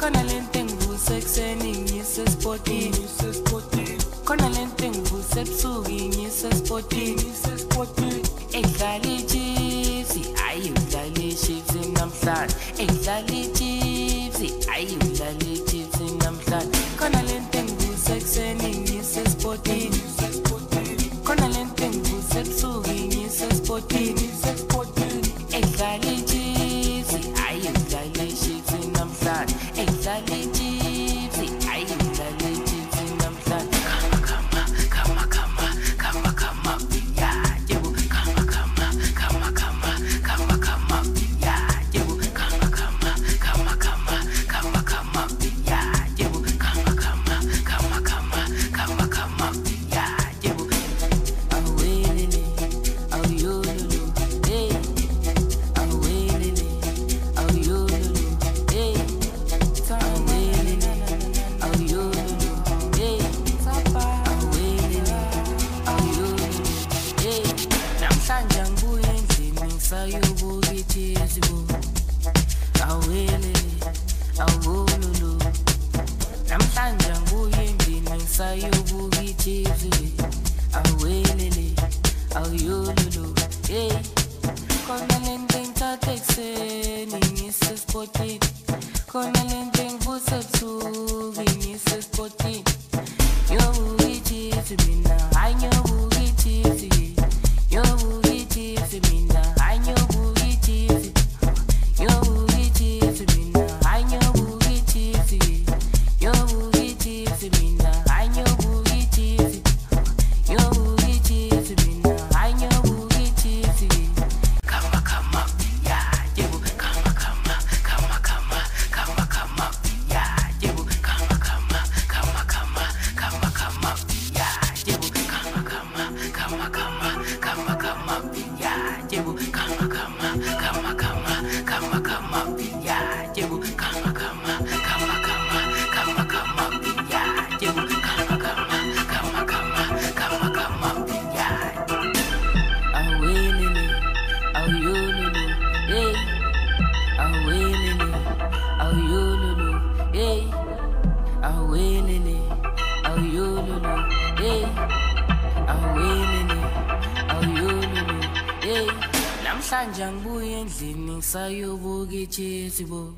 khona lento ngivuse ekuseni ngiyise sportini khona lento ngivuse ebusuku ngiyise sportini engidlala ichiefs ayi udlala ichiefs namhlanje engidlala ichiefs ayi udlala ichiefs namhlanje khona lento ngivuse ekuseni ngiyise sportini khona lento ngivuse ebusuku ngiyise sportini engidlala ichiefs ayi udlala ichiefs namhlanje engidlala ichiefs ayi udlala ichiefs namhlanje namhlanje ngibuye endlini ngisayobuka ichiefs bo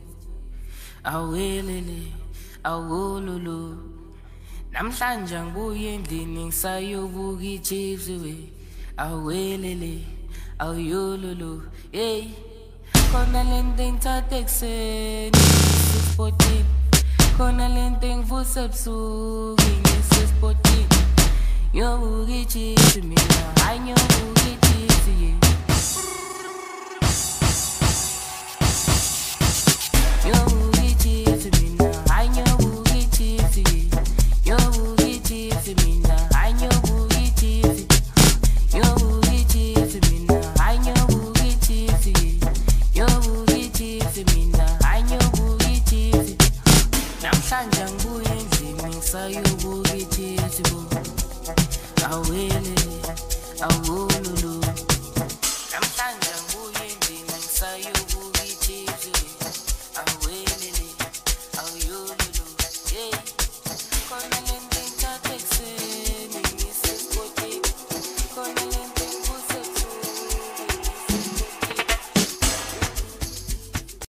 awelele awololo namhlanje ngibuye endlini ngisayobuka ichiefs we awelele awololo hey khona lento ngithatha ekuseni sportini khona lento ngivuse ebusuku ngisesportini yobuka ichiefs mina hayi nyobuka ichiefs